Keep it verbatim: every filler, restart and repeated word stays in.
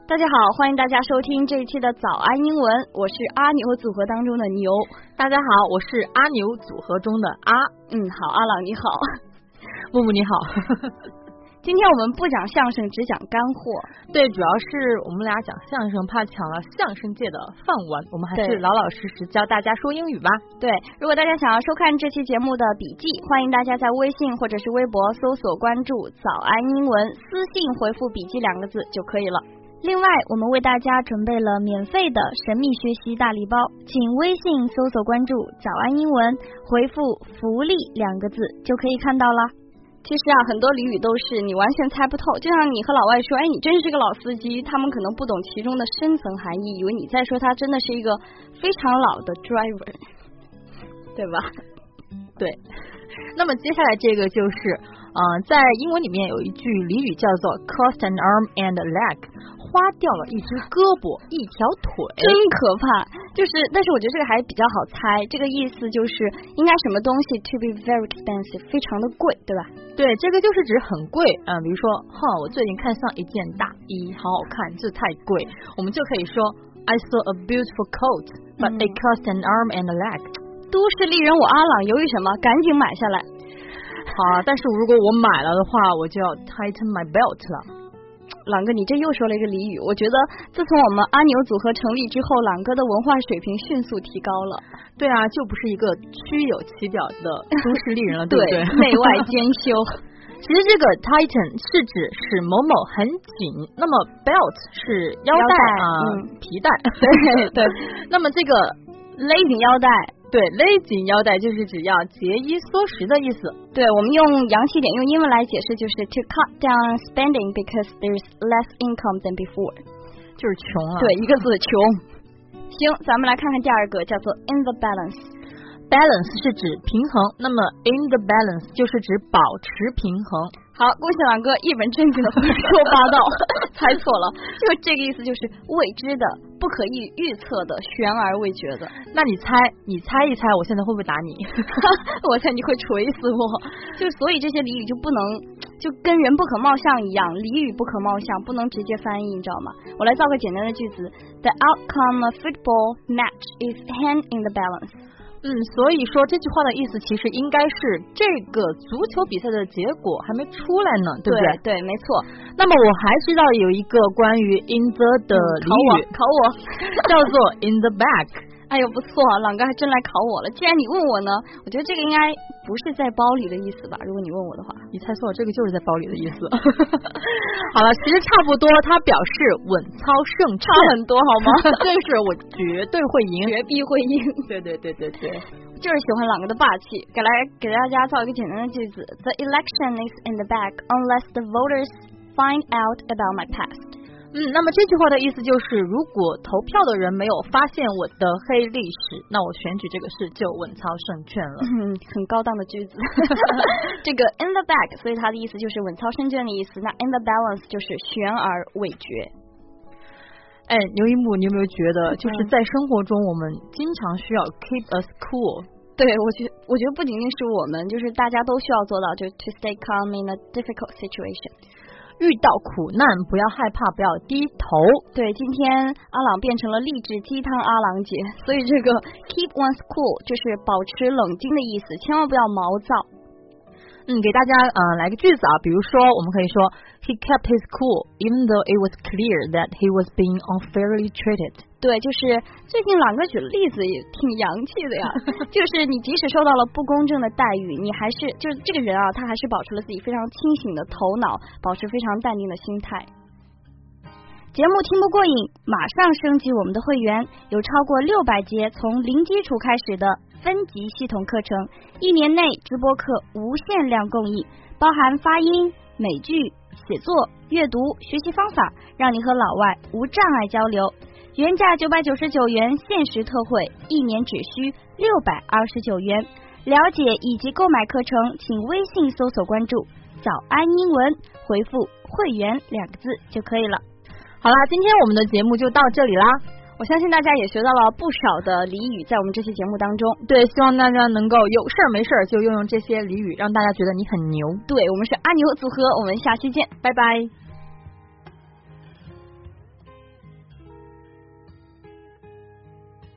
大家好，欢迎大家收听这一期的早安英文，我是阿牛组合当中的牛。 大家好，我是阿牛组合中的阿。 嗯，好，阿朗你好。 木木你好。 今天我们不讲相声，只讲干货。 对，主要是我们俩讲相声，怕抢了相声界的饭碗，我们还是老老实实教大家说英语吧。 对，如果大家想要收看这期节目的笔记，欢迎大家在微信或者是微博搜索关注早安英文，私信回复笔记两个字就可以了。另外，我们为大家准备了免费的神秘学习大礼包，请微信搜索关注早安英文，回复福利两个字就可以看到了。其实啊，很多俚语都是你完全猜不透，就像你和老外说，哎，你真是个老司机，他们可能不懂其中的深层含义，以为你在说他真的是一个非常老的 driver， 对吧？ 对。那么接下来这个就是，呃，在英文里面有一句俚语叫做 cost an arm and a leg， 花掉了一只胳膊一条腿， 真可怕。就是，但是我觉得这个还比较好猜，这个意思就是应该什么东西 to be very expensive， 非常的贵，对吧？ 对，这个就是指很贵啊、呃，比如说，哈，我最近看上一件大衣，好好看，这太贵，我们就可以说 I saw a beautiful coat, but it cost an arm and a leg。 都市丽人我阿朗犹豫什么？赶紧买下来。 好，但是如果我买了的话，我就要 tighten my belt 了。 朗哥，你这又说了一个俚语，我觉得自从我们阿牛组合成立之后，朗哥的文化水平迅速提高了。 对啊，就不是一个虚有其表的都市丽人了，对不对？ 内外兼修。 其实这个 tighten 是指使某某很紧，那么 belt 是腰带啊、呃嗯、皮带。 对对。 那么这个勒紧腰带。 对，勒紧腰带就是指要节衣缩食的意思。 对，我们用洋气点，用英文来解释就是 to cut down spending because there's less income than before， 就是穷了。 对，一个字穷。行，咱们来看看第二个，叫做 in the balance。balance 是指平衡，那么 in the balance 就是指保持平衡。 好，恭喜朗哥一本正经的胡说八道，猜错了，就这个意思，就是未知的、不可预预测的、悬而未决的。 那你猜，你猜一猜，我现在会不会打你？ 我猜你会锤死我。就所以这些俚语就不能，就跟人不可貌相一样，俚语不可貌相，不能直接翻译，你知道吗？我来造个简单的句子 ：The outcome of football match is hand in the balance。 嗯，所以说这句话的意思其实应该是这个足球比赛的结果还没出来呢，对不对？对，没错。 那么我还知道有一个关于 in the 的俚语， 考我， 叫做 in the back。 哎呦，不错，朗哥还真来考我了。既然你问我呢，我觉得这个应该不是在包里的意思吧？如果你问我的话， 你猜错了，这个就是在包里的意思。好了，其实差不多，它表示稳操胜券， 差很多好吗？ 这是我绝对会赢， 绝必会赢。 对对对对对， 就是喜欢朗哥的霸气。给来给大家造一个简单的句子 ：The election is in the bag unless the voters find out about my past。 嗯，那么这句话的意思就是，如果投票的人没有发现我的黑历史，那我选举这个事就稳操胜券了。 嗯，很高档的句子。这个 in the bag， 所以它的意思就是稳操胜券的意思。那 in the balance 就是悬而未决。 哎，刘一木，你有没有觉得，就是在生活中我们经常需要 keep us cool？ 对，我觉我觉得不仅仅是我们，就是大家都需要做到，就 to stay calm in a difficult situation。 遇到苦难不要害怕，不要低头。 对，今天阿朗变成了励志鸡汤阿朗姐，所以这个 keep one's cool 就是保持冷静的意思，千万不要毛躁。 嗯，给大家呃来个句子啊，比如说我们可以说 He kept his cool even though it was clear that he was being unfairly treated。 对，就是最近朗哥举的例子也挺洋气的呀，就是你即使受到了不公正的待遇，你还是就是这个人啊，他还是保持了自己非常清醒的头脑，保持非常淡定的心态。节目听不过瘾，马上升级我们的会员，有超过六百节从零基础开始的分级系统课程，一年内直播课无限量供应，包含发音、美剧、写作、阅读、学习方法，让你和老外无障碍交流。原价九百九十九元，限时特惠，一年只需六百二十九元。了解以及购买课程，请微信搜索关注早安英文，回复会员两个字就可以了。 好啦，今天我们的节目就到这里啦。 我相信大家也学到了不少的俚语，在我们这期节目当中。 对，希望大家能够有事儿没事儿就用用这些俚语，让大家觉得你很牛。 对，我们是阿牛组合，我们下期见，拜拜。